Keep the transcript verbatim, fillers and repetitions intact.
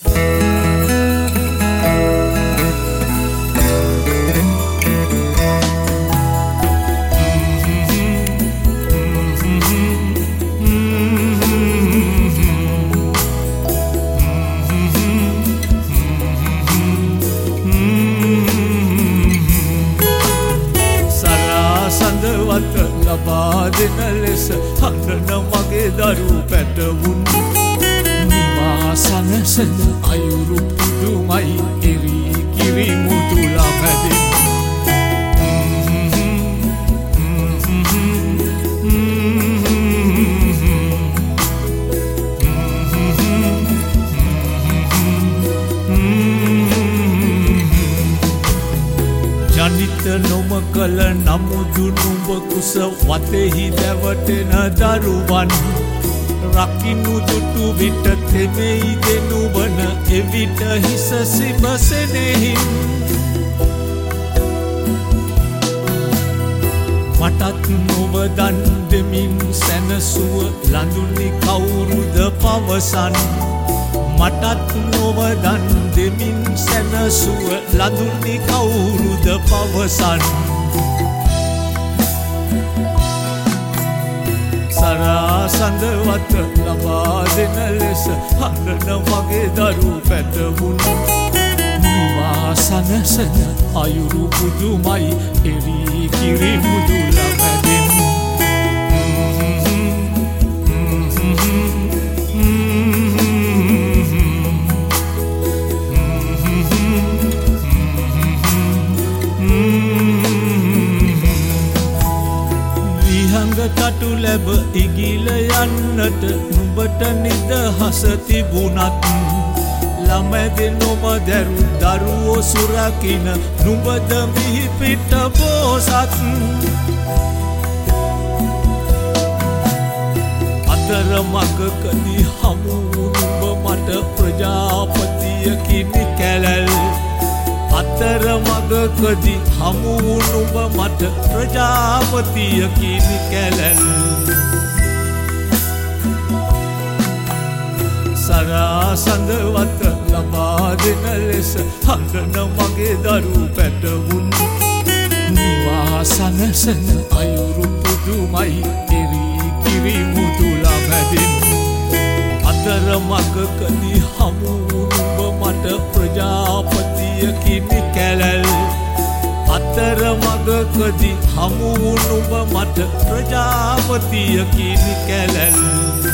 ලබා දෙන ලෙස හඬන මගේ දරු පැටවුන් නිවා සනසන අයුරු පුදුමයි එරි කිරි මුතුලා මැදින් ජනිත නොම කළ නමුදු නුඹ කුස වතෙහි දැවටෙන දරුවන් රකින්නු දුටු විට තෙමෙයි දෙනුවන එවිට හිස සිබසෙනෙහින් මටත් නොව දන් දෙමින් සැනසුව ලඳුනි කවුරුද පවසන් මටත් නොව දන් දෙමින් සැනසුව ලඳුනි කවුරුද පවසන් සරා සඳවත ලබා දෙන ලෙස හඬන මගේ දරු පැටවුන් නිවා සනසන අයුරු පුදුමයි එරි කිරි මුදුලා මැදින් කටු ලැබ ඉගිල යන්නට නුඹට නිදහස තිබුණත් ළමැදි නොම දැරු දරුවෝ සුරකින නුඹද මිහි පිට බෝසත් අතර මගකදී හමු නුඹ මට ප්‍රජාපතියකිනි කැලැල් අතර මගකදී හමු නුඹ මට ප්‍රජාපතියකිනි කැලැල් සරා සඳවත ලබා දෙන ලෙස හඬන මගේ දරු පැටවුන් නිවා සනසන අයුරු පුදුමයි එරි කිරි මුතුලා මැදින් අතර මගකදී හමු නුඹ මට ප්‍රජාපතියකිනි කැලැල් අතර මගකදී හමු නුඹ මට ප්‍රජාපතියකිනි කැලැල්